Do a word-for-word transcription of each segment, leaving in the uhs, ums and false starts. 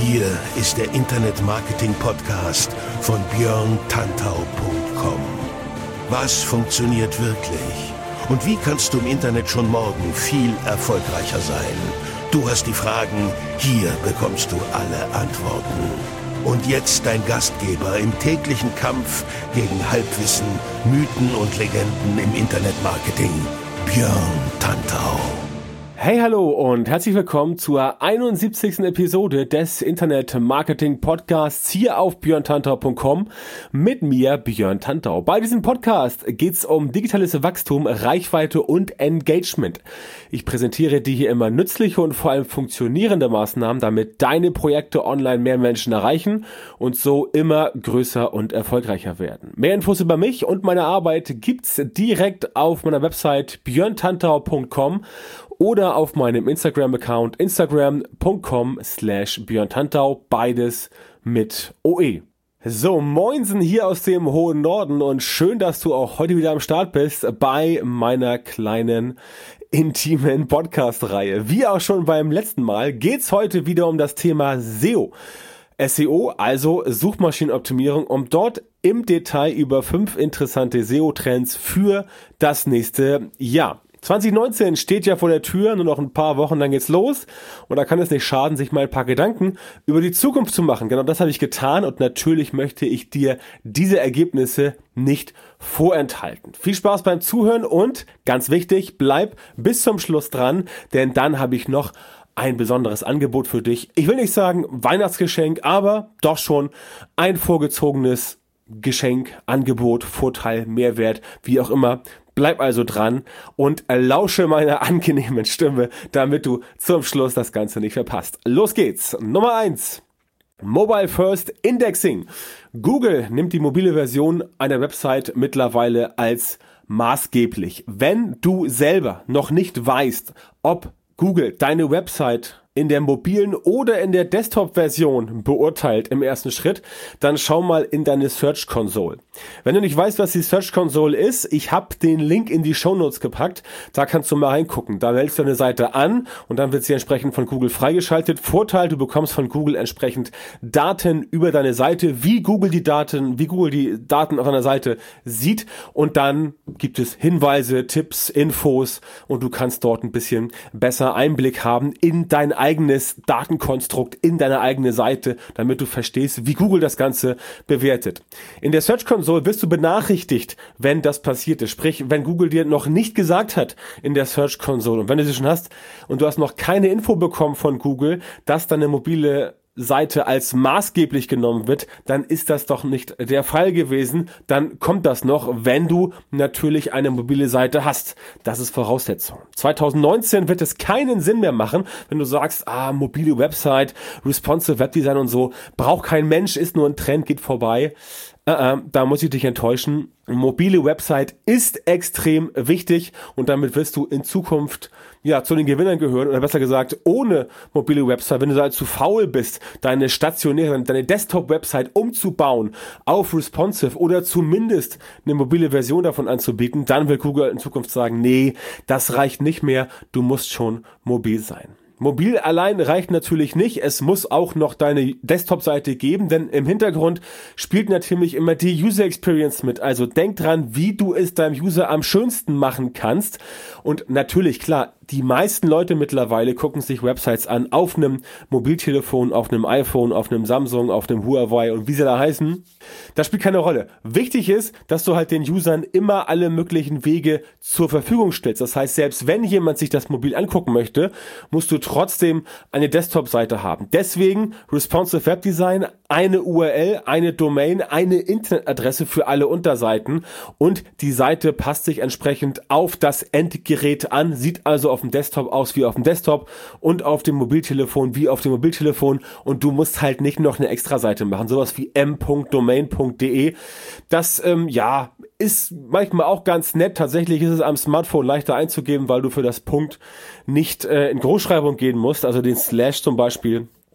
Hier ist der Internet-Marketing-Podcast von björn tantau punkt com. Was funktioniert wirklich? Und wie kannst du im Internet schon morgen viel erfolgreicher sein? Du hast die Fragen, hier bekommst du alle Antworten. Und jetzt dein Gastgeber im täglichen Kampf gegen Halbwissen, Mythen und Legenden im Internetmarketing, Björn Tantau. Hey, hallo und herzlich willkommen zur einundsiebzigsten Episode des Internet-Marketing-Podcasts hier auf björn tantau punkt com mit mir, Björn Tantau. Bei diesem Podcast geht's um digitales Wachstum, Reichweite und Engagement. Ich präsentiere dir hier immer nützliche und vor allem funktionierende Maßnahmen, damit deine Projekte online mehr Menschen erreichen und so immer größer und erfolgreicher werden. Mehr Infos über mich und meine Arbeit gibt's direkt auf meiner Website björn tantau punkt com oder auf meinem Instagram-Account instagram punkt com slash björn tantau, beides mit O E. So, moinsen hier aus dem hohen Norden und schön, dass du auch heute wieder am Start bist bei meiner kleinen intimen Podcast-Reihe. Wie auch schon beim letzten Mal geht's heute wieder um das Thema S E O. S E O, also Suchmaschinenoptimierung, um dort im Detail über fünf interessante S E O-Trends für das nächste Jahr. zwanzig neunzehn steht ja vor der Tür, nur noch ein paar Wochen, dann geht's los. Und da kann es nicht schaden, sich mal ein paar Gedanken über die Zukunft zu machen. Genau das habe ich getan und natürlich möchte ich dir diese Ergebnisse nicht vorenthalten. Viel Spaß beim Zuhören und, ganz wichtig, bleib bis zum Schluss dran, denn dann habe ich noch ein besonderes Angebot für dich. Ich will nicht sagen Weihnachtsgeschenk, aber doch schon ein vorgezogenes Geschenk, Angebot, Vorteil, Mehrwert, wie auch immer. Bleib also dran und lausche meiner angenehmen Stimme, damit du zum Schluss das Ganze nicht verpasst. Los geht's. Nummer eins. Mobile First Indexing. Google nimmt die mobile Version einer Website mittlerweile als maßgeblich. Wenn du selber noch nicht weißt, ob Google deine Website in der mobilen oder in der Desktop-Version beurteilt im ersten Schritt, dann schau mal in deine Search Console. Wenn du nicht weißt, was die Search Console ist, ich habe den Link in die Shownotes gepackt, da kannst du mal reingucken. Da wählst du eine Seite an und dann wird sie entsprechend von Google freigeschaltet. Vorteil, du bekommst von Google entsprechend Daten über deine Seite, wie Google die Daten, wie Google die Daten auf deiner Seite sieht, und dann gibt es Hinweise, Tipps, Infos und du kannst dort ein bisschen besser Einblick haben in dein eigenes Datenkonstrukt, in deine eigene Seite, damit du verstehst, wie Google das Ganze bewertet. In der Search Console wirst du benachrichtigt, wenn das passiert ist. Sprich, wenn Google dir noch nicht gesagt hat in der Search Console, und wenn du sie schon hast und du hast noch keine Info bekommen von Google, dass deine mobile Seite als maßgeblich genommen wird, dann ist das doch nicht der Fall gewesen. Dann kommt das noch, wenn du natürlich eine mobile Seite hast. Das ist Voraussetzung. zwanzig neunzehn wird es keinen Sinn mehr machen, wenn du sagst, ah, mobile Website, responsive Webdesign und so, braucht kein Mensch, ist nur ein Trend, geht vorbei. Uh, da muss ich dich enttäuschen. Mobile Website ist extrem wichtig und damit wirst du in Zukunft ja zu den Gewinnern gehören, oder besser gesagt, ohne mobile Website, wenn du da zu faul bist, deine stationäre, deine Desktop-Website umzubauen auf responsive oder zumindest eine mobile Version davon anzubieten, dann will Google in Zukunft sagen, nee, das reicht nicht mehr, du musst schon mobil sein. Mobil allein reicht natürlich nicht, es muss auch noch deine Desktop-Seite geben, denn im Hintergrund spielt natürlich immer die User Experience mit. Also denk dran, wie du es deinem User am schönsten machen kannst. Und natürlich, klar, die meisten Leute mittlerweile gucken sich Websites an auf einem Mobiltelefon, auf einem iPhone, auf einem Samsung, auf einem Huawei und wie sie da heißen. Das spielt keine Rolle. Wichtig ist, dass du halt den Usern immer alle möglichen Wege zur Verfügung stellst. Das heißt, selbst wenn jemand sich das mobil angucken möchte, musst du trotzdem eine Desktop-Seite haben. Deswegen Responsive Webdesign, eine U R L, eine Domain, eine Internetadresse für alle Unterseiten und die Seite passt sich entsprechend auf das Endgerät an, sieht also auf dem Desktop aus wie auf dem Desktop und auf dem Mobiltelefon wie auf dem Mobiltelefon, und du musst halt nicht noch eine Extra-Seite machen, sowas wie m punkt domain punkt de. Das, ähm, ja, ist manchmal auch ganz nett. Tatsächlich ist es am Smartphone leichter einzugeben, weil du für das Punkt nicht äh, in Großschreibung gehen musst, also den Slash zum Beispiel.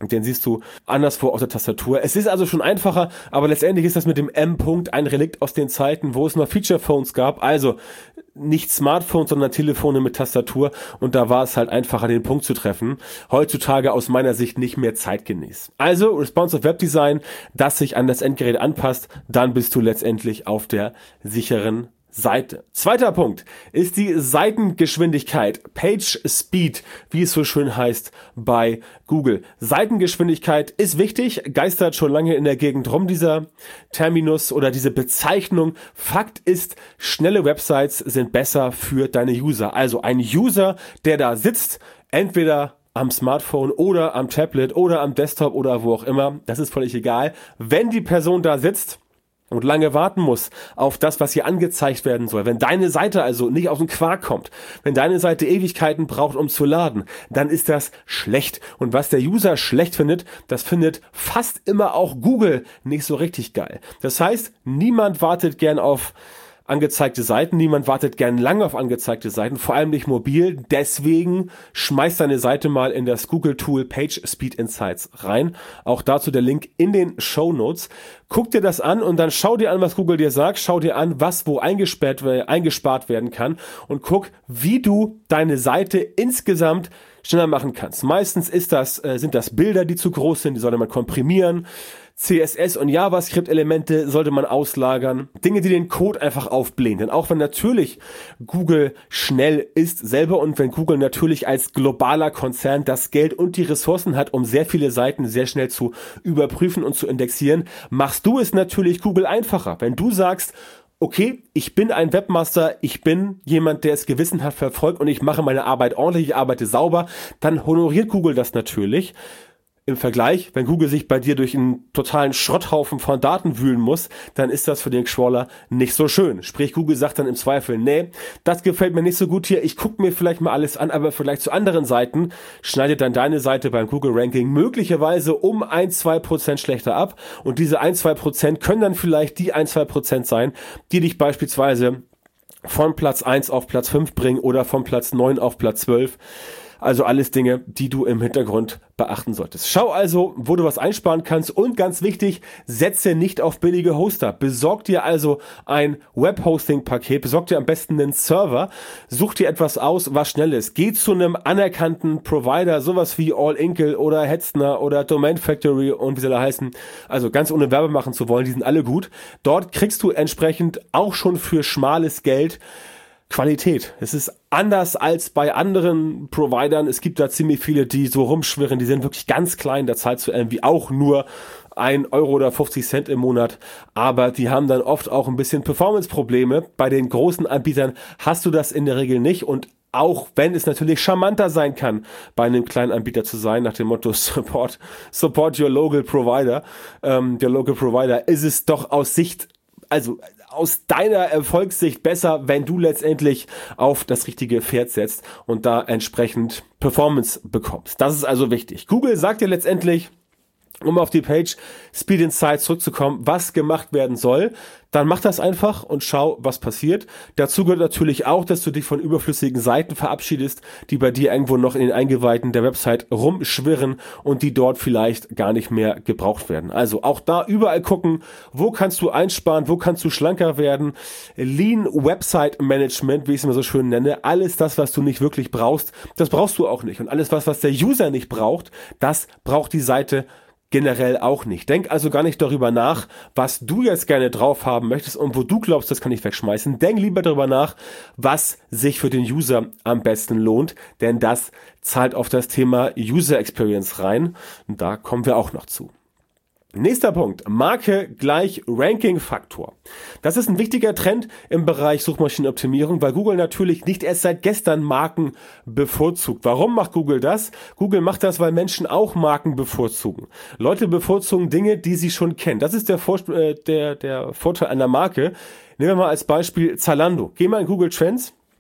Den siehst du anderswo auf der Tastatur. Es ist also schon einfacher, aber letztendlich ist das mit dem M-Punkt ein Relikt aus den Zeiten, wo es noch Feature-Phones gab, also nicht Smartphones, sondern Telefone mit Tastatur, und da war es halt einfacher, den Punkt zu treffen. Heutzutage aus meiner Sicht nicht mehr zeitgemäß. Also Responsive Webdesign, das sich an das Endgerät anpasst, dann bist du letztendlich auf der sicheren Seite. Zweiter Punkt ist die Seitengeschwindigkeit, Page Speed, wie es so schön heißt bei Google. Seitengeschwindigkeit ist wichtig, geistert schon lange in der Gegend rum, dieser Terminus oder diese Bezeichnung. Fakt ist, schnelle Websites sind besser für deine User. Also ein User, der da sitzt, entweder am Smartphone oder am Tablet oder am Desktop oder wo auch immer, das ist völlig egal. Wenn die Person da sitzt und lange warten muss auf das, was hier angezeigt werden soll, wenn deine Seite also nicht auf den Quark kommt, wenn deine Seite Ewigkeiten braucht, um zu laden, dann ist das schlecht. Und was der User schlecht findet, das findet fast immer auch Google nicht so richtig geil. Das heißt, niemand wartet gern auf angezeigte Seiten, niemand wartet gern lange auf angezeigte Seiten, vor allem nicht mobil. Deswegen schmeiß deine Seite mal in das Google-Tool Page Speed Insights rein. Auch dazu der Link in den Shownotes. Guck dir das an und dann schau dir an, was Google dir sagt. Schau dir an, was wo eingesperrt, eingespart werden kann und guck, wie du deine Seite insgesamt schneller machen kannst. Meistens ist das, äh, sind das Bilder, die zu groß sind, die sollte man komprimieren. C S S und JavaScript-Elemente sollte man auslagern. Dinge, die den Code einfach aufblähen. Denn auch wenn natürlich Google schnell ist selber und wenn Google natürlich als globaler Konzern das Geld und die Ressourcen hat, um sehr viele Seiten sehr schnell zu überprüfen und zu indexieren, machst du es natürlich Google einfacher. Wenn du sagst, okay, ich bin ein Webmaster, ich bin jemand, der es gewissenhaft verfolgt und ich mache meine Arbeit ordentlich, ich arbeite sauber, dann honoriert Google das natürlich. Im Vergleich, wenn Google sich bei dir durch einen totalen Schrotthaufen von Daten wühlen muss, dann ist das für den Crawler nicht so schön. Sprich, Google sagt dann im Zweifel, nee, das gefällt mir nicht so gut hier, ich gucke mir vielleicht mal alles an, aber vielleicht zu anderen Seiten schneidet dann deine Seite beim Google-Ranking möglicherweise um ein, zwei Prozent schlechter ab und diese ein, zwei Prozent können dann vielleicht die ein, zwei Prozent sein, die dich beispielsweise von Platz eins auf Platz fünf bringen oder von Platz neun auf Platz zwölf. Also alles Dinge, die du im Hintergrund beachten solltest. Schau also, wo du was einsparen kannst und ganz wichtig, setze nicht auf billige Hoster. Besorg dir also ein Webhosting-Paket, besorg dir am besten einen Server, such dir etwas aus, was schnell ist. Geh zu einem anerkannten Provider, sowas wie All-Inkle oder Hetzner oder Domain Factory und wie sie da heißen. Also ganz ohne Werbe machen zu wollen, die sind alle gut. Dort kriegst du entsprechend auch schon für schmales Geld Qualität. Es ist anders als bei anderen Providern. Es gibt da ziemlich viele, die so rumschwirren, die sind wirklich ganz klein. Da zahlst du irgendwie auch nur ein Euro oder fünfzig Cent im Monat. Aber die haben dann oft auch ein bisschen Performance-Probleme. Bei den großen Anbietern hast du das in der Regel nicht. Und auch wenn es natürlich charmanter sein kann, bei einem kleinen Anbieter zu sein, nach dem Motto Support, support your local provider, ähm, your local provider, ist es doch aus Sicht, also aus deiner Erfolgssicht besser, wenn du letztendlich auf das richtige Pferd setzt und da entsprechend Performance bekommst. Das ist also wichtig. Google sagt dir letztendlich, um auf die Page Speed Insights zurückzukommen, was gemacht werden soll, dann mach das einfach und schau, was passiert. Dazu gehört natürlich auch, dass du dich von überflüssigen Seiten verabschiedest, die bei dir irgendwo noch in den Eingeweiden der Website rumschwirren und die dort vielleicht gar nicht mehr gebraucht werden. Also auch da überall gucken, wo kannst du einsparen, wo kannst du schlanker werden. Lean Website Management, wie ich es immer so schön nenne, alles das, was du nicht wirklich brauchst, das brauchst du auch nicht. Und alles was, was der User nicht braucht, das braucht die Seite generell auch nicht. Denk also gar nicht darüber nach, was du jetzt gerne drauf haben möchtest und wo du glaubst, das kann ich wegschmeißen. Denk lieber darüber nach, was sich für den User am besten lohnt, denn das zahlt auf das Thema User Experience rein. Und da kommen wir auch noch zu. Nächster Punkt, Marke gleich Ranking-Faktor. Das ist ein wichtiger Trend im Bereich Suchmaschinenoptimierung, weil Google natürlich nicht erst seit gestern Marken bevorzugt. Warum macht Google das? Google macht das, weil Menschen auch Marken bevorzugen. Leute bevorzugen Dinge, die sie schon kennen. Das ist der, Vor- äh, der, der Vorteil einer Marke. Nehmen wir mal als Beispiel Zalando. Geh mal in Google Trends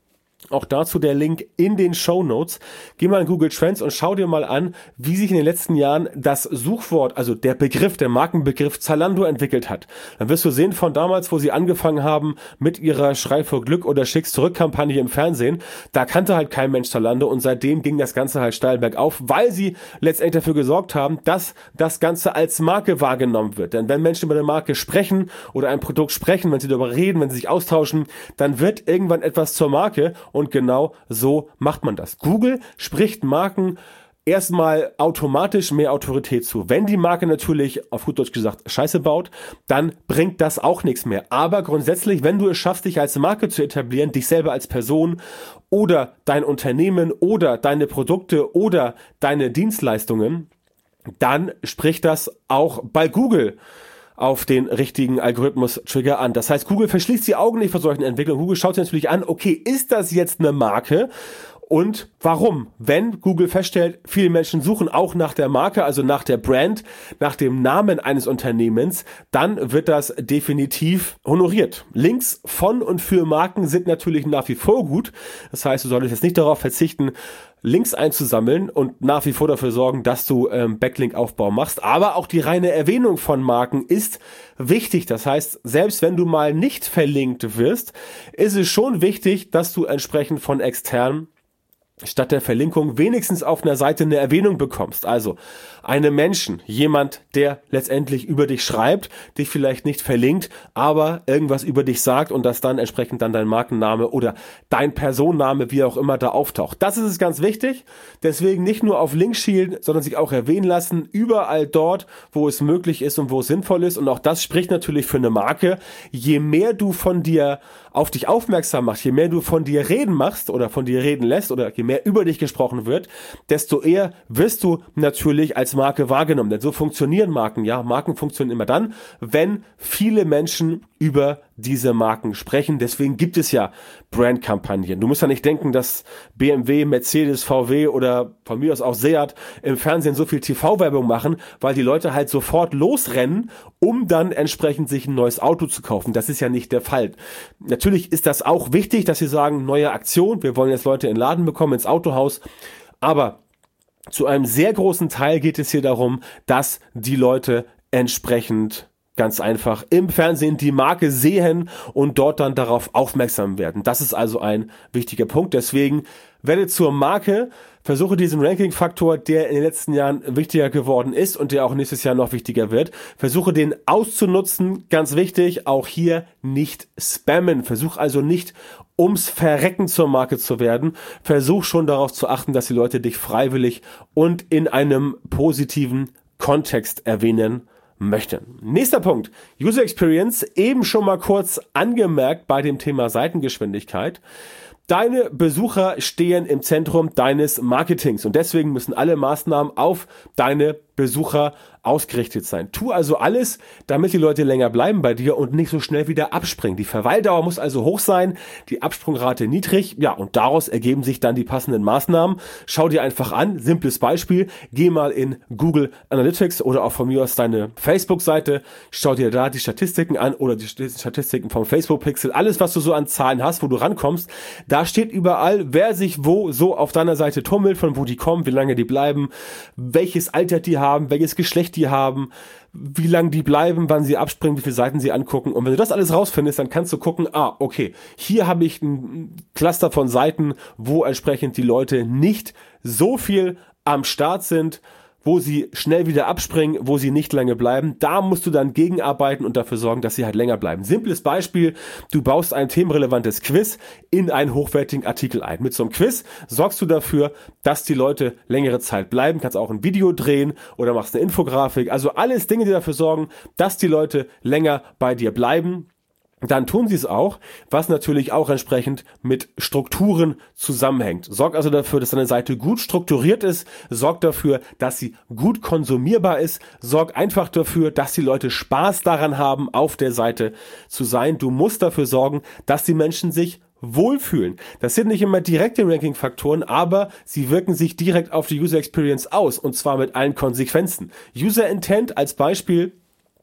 Auch dazu der Link in den Shownotes. Geh mal in Google Trends und schau dir mal an, wie sich in den letzten Jahren das Suchwort, also der Begriff, der Markenbegriff Zalando entwickelt hat. Dann wirst du sehen, von damals, wo sie angefangen haben mit ihrer Schrei vor Glück oder Schick's zurück Kampagne im Fernsehen, da kannte halt kein Mensch Zalando und seitdem ging das Ganze halt steil bergauf, weil sie letztendlich dafür gesorgt haben, dass das Ganze als Marke wahrgenommen wird. Denn wenn Menschen über eine Marke sprechen oder ein Produkt sprechen, wenn sie darüber reden, wenn sie sich austauschen, dann wird irgendwann etwas zur Marke. Und genau so macht man das. Google spricht Marken erstmal automatisch mehr Autorität zu. Wenn die Marke natürlich, auf gut Deutsch gesagt, Scheiße baut, dann bringt das auch nichts mehr. Aber grundsätzlich, wenn du es schaffst, dich als Marke zu etablieren, dich selber als Person oder dein Unternehmen oder deine Produkte oder deine Dienstleistungen, dann spricht das auch bei Google auf den richtigen Algorithmus-Trigger an. Das heißt, Google verschließt die Augen nicht vor solchen Entwicklungen. Google schaut sich natürlich an, okay, ist das jetzt eine Marke? Und warum? Wenn Google feststellt, viele Menschen suchen auch nach der Marke, also nach der Brand, nach dem Namen eines Unternehmens, dann wird das definitiv honoriert. Links von und für Marken sind natürlich nach wie vor gut. Das heißt, du solltest jetzt nicht darauf verzichten, Links einzusammeln und nach wie vor dafür sorgen, dass du ähm, Backlink-Aufbau machst. Aber auch die reine Erwähnung von Marken ist wichtig. Das heißt, selbst wenn du mal nicht verlinkt wirst, ist es schon wichtig, dass du entsprechend von extern statt der Verlinkung wenigstens auf einer Seite eine Erwähnung bekommst. Also einem Menschen, jemand, der letztendlich über dich schreibt, dich vielleicht nicht verlinkt, aber irgendwas über dich sagt und das dann entsprechend dann dein Markenname oder dein Personenname, wie auch immer, da auftaucht. Das ist es ganz wichtig. Deswegen nicht nur auf Links schielen, sondern sich auch erwähnen lassen, überall dort, wo es möglich ist und wo es sinnvoll ist. Und auch das spricht natürlich für eine Marke. Je mehr du von dir auf dich aufmerksam machst, je mehr du von dir reden machst oder von dir reden lässt oder je mehr über dich gesprochen wird, desto eher wirst du natürlich als Marke wahrgenommen. Denn so funktionieren Marken. Ja, Marken funktionieren immer dann, wenn viele Menschen über diese Marken sprechen. Deswegen gibt es ja Brandkampagnen. Du musst ja nicht denken, dass B M W, Mercedes, V W oder von mir aus auch Seat im Fernsehen so viel T V-Werbung machen, weil die Leute halt sofort losrennen, um dann entsprechend sich ein neues Auto zu kaufen. Das ist ja nicht der Fall. Natürlich ist das auch wichtig, dass sie sagen, neue Aktion, wir wollen jetzt Leute in den Laden bekommen, ins Autohaus, aber zu einem sehr großen Teil geht es hier darum, dass die Leute entsprechend ganz einfach im Fernsehen die Marke sehen und dort dann darauf aufmerksam werden. Das ist also ein wichtiger Punkt. Deswegen werde zur Marke, versuche diesen Ranking-Faktor, der in den letzten Jahren wichtiger geworden ist und der auch nächstes Jahr noch wichtiger wird, versuche den auszunutzen. Ganz wichtig, auch hier nicht spammen. Versuch also nicht ums Verrecken zur Marke zu werden. Versuch schon darauf zu achten, dass die Leute dich freiwillig und in einem positiven Kontext erwähnen möchten. Nächster Punkt, User Experience, eben schon mal kurz angemerkt bei dem Thema Seitengeschwindigkeit. Deine Besucher stehen im Zentrum deines Marketings und deswegen müssen alle Maßnahmen auf deine Besucher ausgerichtet sein. Tu also alles, damit die Leute länger bleiben bei dir und nicht so schnell wieder abspringen. Die Verweildauer muss also hoch sein, die Absprungrate niedrig, ja, und daraus ergeben sich dann die passenden Maßnahmen. Schau dir einfach an, simples Beispiel, geh mal in Google Analytics oder auch von mir aus deine Facebook-Seite, schau dir da die Statistiken an oder die Statistiken vom Facebook-Pixel, alles, was du so an Zahlen hast, wo du rankommst, da steht überall, wer sich wo so auf deiner Seite tummelt, von wo die kommen, wie lange die bleiben, welches Alter die haben, welches Geschlecht die haben, wie lange die bleiben, wann sie abspringen, wie viele Seiten sie angucken. Und wenn du das alles rausfindest, dann kannst du gucken, ah, okay, hier habe ich ein Cluster von Seiten, wo entsprechend die Leute nicht so viel am Start sind, wo sie schnell wieder abspringen, wo sie nicht lange bleiben. Da musst du dann gegenarbeiten und dafür sorgen, dass sie halt länger bleiben. Simples Beispiel, du baust ein themenrelevantes Quiz in einen hochwertigen Artikel ein. Mit so einem Quiz sorgst du dafür, dass die Leute längere Zeit bleiben. Kannst auch ein Video drehen oder machst eine Infografik. Also alles Dinge, die dafür sorgen, dass die Leute länger bei dir bleiben. Dann tun sie es auch, was natürlich auch entsprechend mit Strukturen zusammenhängt. Sorg also dafür, dass deine Seite gut strukturiert ist. Sorg dafür, dass sie gut konsumierbar ist. Sorg einfach dafür, dass die Leute Spaß daran haben, auf der Seite zu sein. Du musst dafür sorgen, dass die Menschen sich wohlfühlen. Das sind nicht immer direkte Ranking-Faktoren, aber sie wirken sich direkt auf die User Experience aus und zwar mit allen Konsequenzen. User Intent als Beispiel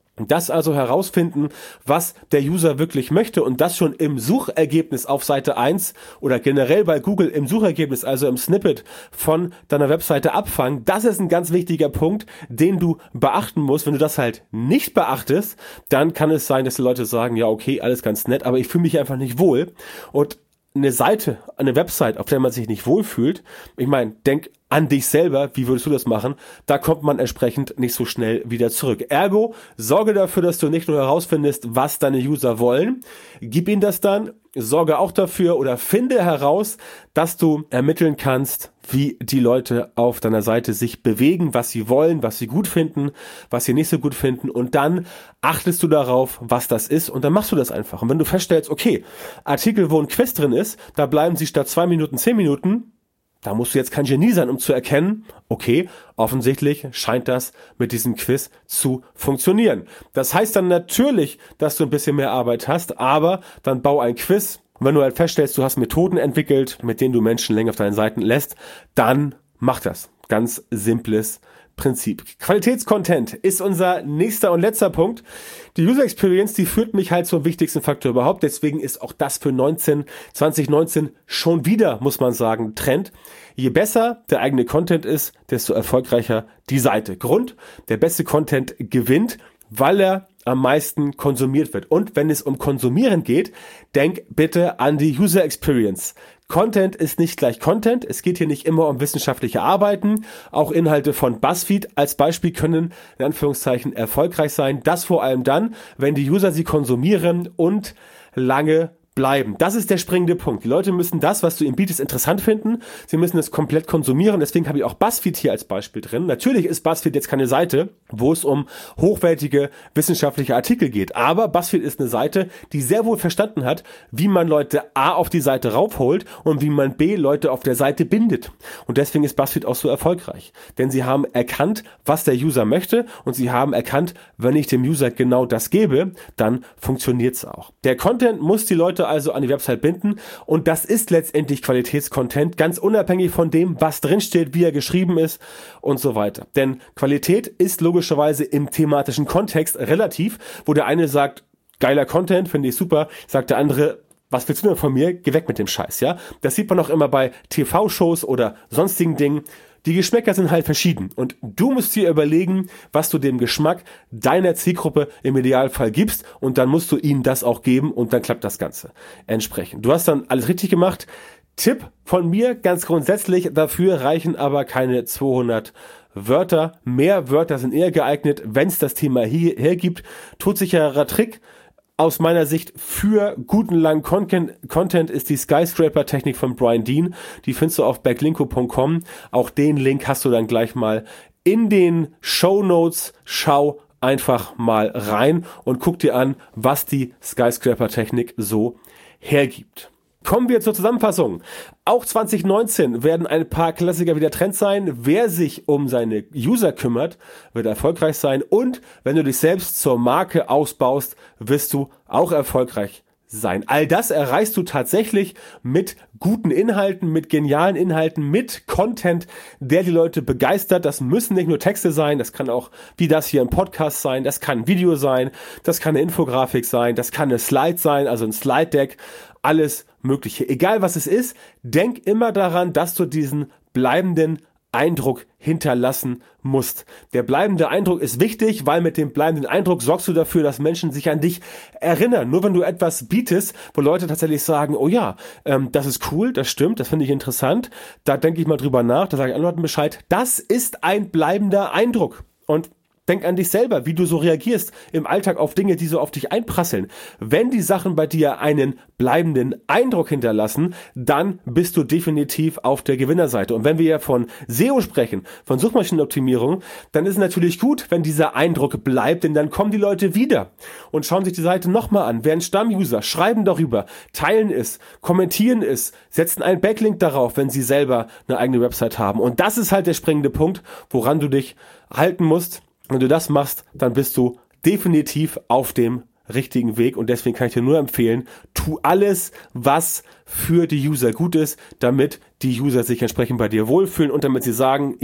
Das also herausfinden, was der User wirklich möchte und das schon im Suchergebnis auf Seite eins oder generell bei Google im Suchergebnis, also im Snippet von deiner Webseite abfangen. Das ist ein ganz wichtiger Punkt, den du beachten musst. Wenn du das halt nicht beachtest, dann kann es sein, dass die Leute sagen, ja okay, alles ganz nett, aber ich fühle mich einfach nicht wohl. Und eine Seite, eine Website, auf der man sich nicht wohlfühlt, ich meine, denk an dich selber, wie würdest du das machen? Da kommt man entsprechend nicht so schnell wieder zurück. Ergo, sorge dafür, dass du nicht nur herausfindest, was deine User wollen, gib ihnen das dann, sorge auch dafür oder finde heraus, dass du ermitteln kannst, wie die Leute auf deiner Seite sich bewegen, was sie wollen, was sie gut finden, was sie nicht so gut finden und dann achtest du darauf, was das ist und dann machst du das einfach. Und wenn du feststellst, okay, Artikel, wo ein Quiz drin ist, da bleiben sie statt zwei Minuten zehn Minuten, da musst du jetzt kein Genie sein, um zu erkennen, okay, offensichtlich scheint das mit diesem Quiz zu funktionieren. Das heißt dann natürlich, dass du ein bisschen mehr Arbeit hast, aber dann bau ein Quiz. Und wenn du halt feststellst, du hast Methoden entwickelt, mit denen du Menschen länger auf deinen Seiten lässt, dann mach das. Ganz simples Prinzip. Qualitätscontent ist unser nächster und letzter Punkt. Die User Experience, die führt mich halt zum wichtigsten Faktor überhaupt. Deswegen ist auch das für neunzehn, zwanzig neunzehn schon wieder, muss man sagen, Trend. Je besser der eigene Content ist, desto erfolgreicher die Seite. Grund, der beste Content gewinnt, weil er am meisten konsumiert wird. Und wenn es um Konsumieren geht, denk bitte an die User Experience. Content ist nicht gleich Content. Es geht hier nicht immer um wissenschaftliche Arbeiten. Auch Inhalte von BuzzFeed als Beispiel können in Anführungszeichen erfolgreich sein. Das vor allem dann, wenn die User sie konsumieren und lange bleiben. Das ist der springende Punkt. Die Leute müssen das, was du ihnen bietest, interessant finden. Sie müssen es komplett konsumieren. Deswegen habe ich auch BuzzFeed hier als Beispiel drin. Natürlich ist BuzzFeed jetzt keine Seite, wo es um hochwertige wissenschaftliche Artikel geht. Aber BuzzFeed ist eine Seite, die sehr wohl verstanden hat, wie man Leute A auf die Seite raufholt und wie man B Leute auf der Seite bindet. Und deswegen ist BuzzFeed auch so erfolgreich. Denn sie haben erkannt, was der User möchte und sie haben erkannt, wenn ich dem User genau das gebe, dann funktioniert es auch. Der Content muss die Leute also an die Website binden und das ist letztendlich Qualitätscontent, ganz unabhängig von dem, was drinsteht, wie er geschrieben ist und so weiter. Denn Qualität ist logischerweise im thematischen Kontext relativ, wo der eine sagt, geiler Content, finde ich super, sagt der andere, was willst du denn von mir? Geh weg mit dem Scheiß, ja? Das sieht man auch immer bei T V-Shows oder sonstigen Dingen. Die Geschmäcker sind halt verschieden und du musst dir überlegen, was du dem Geschmack deiner Zielgruppe im Idealfall gibst und dann musst du ihnen das auch geben und dann klappt das Ganze entsprechend. Du hast dann alles richtig gemacht. Tipp von mir ganz grundsätzlich, dafür reichen aber keine zweihundert Wörter. Mehr Wörter sind eher geeignet, wenn es das Thema hier hergibt. Todsicherer Trick aus meiner Sicht für guten langen Content, Content ist die Skyscraper-Technik von Brian Dean. Die findest du auf backlinko punkt com. Auch den Link hast du dann gleich mal in den Shownotes. Schau einfach mal rein und guck dir an, was die Skyscraper-Technik so hergibt. Kommen wir zur Zusammenfassung. Auch zwanzig neunzehn werden ein paar Klassiker wieder Trend sein. Wer sich um seine User kümmert, wird erfolgreich sein. Und wenn du dich selbst zur Marke ausbaust, wirst du auch erfolgreich sein. All das erreichst du tatsächlich mit guten Inhalten, mit genialen Inhalten, mit Content, der die Leute begeistert. Das müssen nicht nur Texte sein, das kann auch wie das hier ein Podcast sein, das kann ein Video sein, das kann eine Infografik sein, das kann eine Slide sein, also ein Slide-Deck, alles Mögliche. Egal was es ist, denk immer daran, dass du diesen bleibenden Eindruck hinterlassen musst. Der bleibende Eindruck ist wichtig, weil mit dem bleibenden Eindruck sorgst du dafür, dass Menschen sich an dich erinnern. Nur wenn du etwas bietest, wo Leute tatsächlich sagen, oh ja, ähm, das ist cool, das stimmt, das finde ich interessant, da denke ich mal drüber nach, da sage ich anderen Leuten Bescheid, das ist ein bleibender Eindruck. Und denk an dich selber, wie du so reagierst im Alltag auf Dinge, die so auf dich einprasseln. Wenn die Sachen bei dir einen bleibenden Eindruck hinterlassen, dann bist du definitiv auf der Gewinnerseite. Und wenn wir ja von S E O sprechen, von Suchmaschinenoptimierung, dann ist es natürlich gut, wenn dieser Eindruck bleibt, denn dann kommen die Leute wieder und schauen sich die Seite nochmal an, werden Stammuser, schreiben darüber, teilen es, kommentieren es, setzen einen Backlink darauf, wenn sie selber eine eigene Website haben. Und das ist halt der springende Punkt, woran du dich halten musst. Wenn du das machst, dann bist du definitiv auf dem richtigen Weg und deswegen kann ich dir nur empfehlen, tu alles, was für die User gut ist, damit die User sich entsprechend bei dir wohlfühlen und damit sie sagen, ja,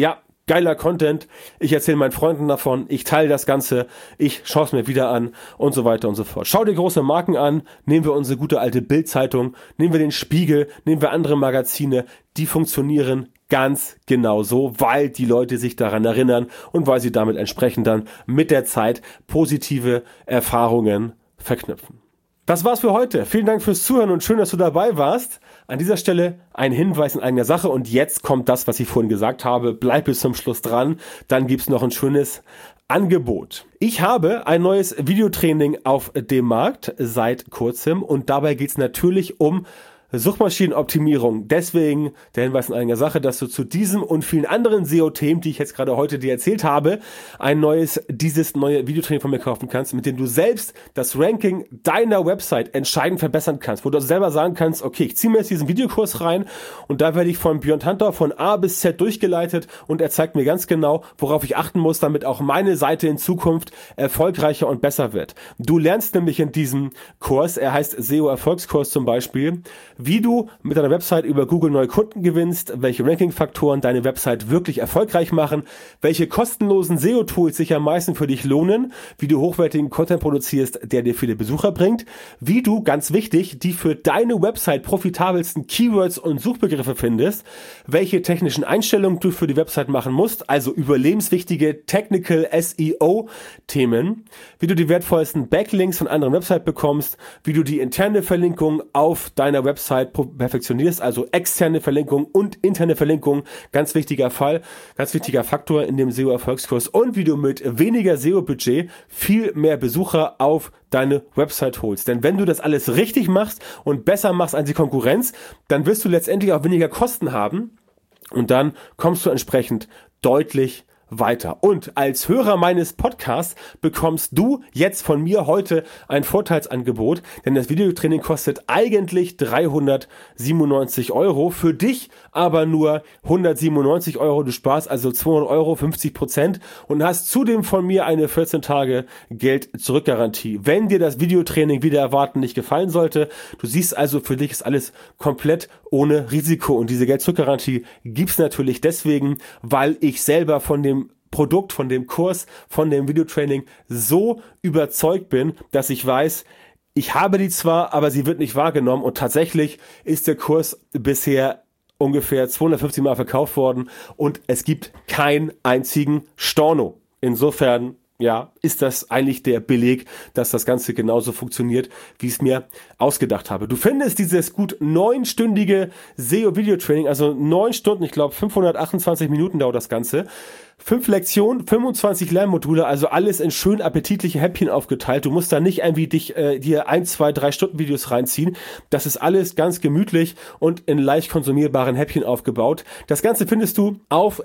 geiler Content, ich erzähle meinen Freunden davon, ich teile das Ganze, ich schaue es mir wieder an und so weiter und so fort. Schau dir große Marken an, nehmen wir unsere gute alte Bild-Zeitung, nehmen wir den Spiegel, nehmen wir andere Magazine, die funktionieren ganz genau so, weil die Leute sich daran erinnern und weil sie damit entsprechend dann mit der Zeit positive Erfahrungen verknüpfen. Das war's für heute. Vielen Dank fürs Zuhören und schön, dass du dabei warst. An dieser Stelle ein Hinweis in eigener Sache und jetzt kommt das, was ich vorhin gesagt habe. Bleib bis zum Schluss dran, dann gibt's noch ein schönes Angebot. Ich habe ein neues Videotraining auf dem Markt seit kurzem und dabei geht's natürlich um Suchmaschinenoptimierung. Deswegen der Hinweis in eigener Sache, dass du zu diesem und vielen anderen S E O-Themen, die ich jetzt gerade heute dir erzählt habe, ein neues, dieses neue Videotraining von mir kaufen kannst, mit dem du selbst das Ranking deiner Website entscheidend verbessern kannst, wo du selber sagen kannst, okay, ich ziehe mir jetzt diesen Videokurs rein und da werde ich von Björn Tantau von A bis Z durchgeleitet und er zeigt mir ganz genau, worauf ich achten muss, damit auch meine Seite in Zukunft erfolgreicher und besser wird. Du lernst nämlich in diesem Kurs, er heißt S E O-Erfolgskurs zum Beispiel, wie du mit deiner Website über Google neue Kunden gewinnst, welche Ranking-Faktoren deine Website wirklich erfolgreich machen, welche kostenlosen S E O-Tools sich am meisten für dich lohnen, wie du hochwertigen Content produzierst, der dir viele Besucher bringt, wie du, ganz wichtig, die für deine Website profitabelsten Keywords und Suchbegriffe findest, welche technischen Einstellungen du für die Website machen musst, also überlebenswichtige Technical S E O-Themen, wie du die wertvollsten Backlinks von anderen Websites bekommst, wie du die interne Verlinkung auf deiner Website perfektionierst, also externe Verlinkung und interne Verlinkung, ganz wichtiger Fall, ganz wichtiger Faktor in dem S E O-Erfolgskurs und wie du mit weniger S E O-Budget viel mehr Besucher auf deine Website holst. Denn wenn du das alles richtig machst und besser machst als die Konkurrenz, dann wirst du letztendlich auch weniger Kosten haben und dann kommst du entsprechend deutlich weiter. Und als Hörer meines Podcasts bekommst du jetzt von mir heute ein Vorteilsangebot, denn das Videotraining kostet eigentlich dreihundertsiebenundneunzig Euro, für dich aber nur hundertsiebenundneunzig Euro. Du sparst also zweihundert Euro, fünfzig Prozent und hast zudem von mir eine vierzehn Tage Geld-Zurück-Garantie. Wenn dir das Videotraining wieder erwarten nicht gefallen sollte, du siehst also, für dich ist alles komplett ohne Risiko und diese Geld-Zurück-Garantie gibt's natürlich deswegen, weil ich selber von dem Produkt, von dem Kurs, von dem Videotraining so überzeugt bin, dass ich weiß, ich habe die zwar, aber sie wird nicht wahrgenommen und tatsächlich ist der Kurs bisher ungefähr zweihundertfünfzig Mal verkauft worden und es gibt keinen einzigen Storno. Insofern, ja, ist das eigentlich der Beleg, dass das Ganze genauso funktioniert, wie ich es mir ausgedacht habe. Du findest dieses gut neunstündige S E O-Videotraining, also neun Stunden, ich glaube fünfhundertachtundzwanzig Minuten dauert das Ganze. Fünf Lektionen, fünfundzwanzig Lernmodule, also alles in schön appetitliche Häppchen aufgeteilt. Du musst da nicht irgendwie dich äh, dir ein, zwei, drei Stunden Videos reinziehen. Das ist alles ganz gemütlich und in leicht konsumierbaren Häppchen aufgebaut. Das Ganze findest du auf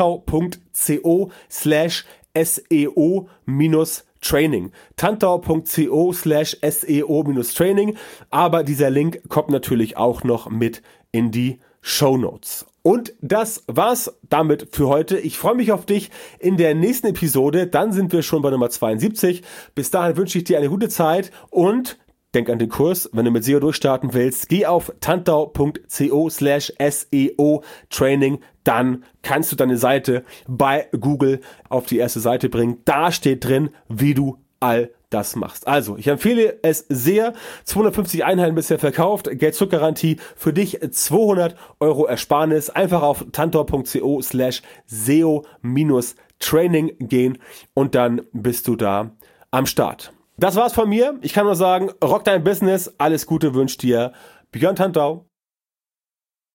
tantau.co slash SEO minus Training. tantau.co slash SEO minus Training. Aber dieser Link kommt natürlich auch noch mit in die Shownotes. Und das war's damit für heute. Ich freue mich auf dich in der nächsten Episode. Dann sind wir schon bei Nummer zweiundsiebzig. Bis dahin wünsche ich dir eine gute Zeit und denk an den Kurs. Wenn du mit S E O durchstarten willst, geh auf tantau.co slash SEO Training. Dann kannst du deine Seite bei Google auf die erste Seite bringen. Da steht drin, wie du all das machst. Also, ich empfehle es sehr. zweihundertfünfzig Einheiten bisher verkauft. Geld-Zurück-Garantie für dich zweihundert Euro Ersparnis. Einfach auf tantau.co slash SEO minus Training gehen und dann bist du da am Start. Das war's von mir. Ich kann nur sagen, rock dein Business. Alles Gute wünscht dir Björn Tantau.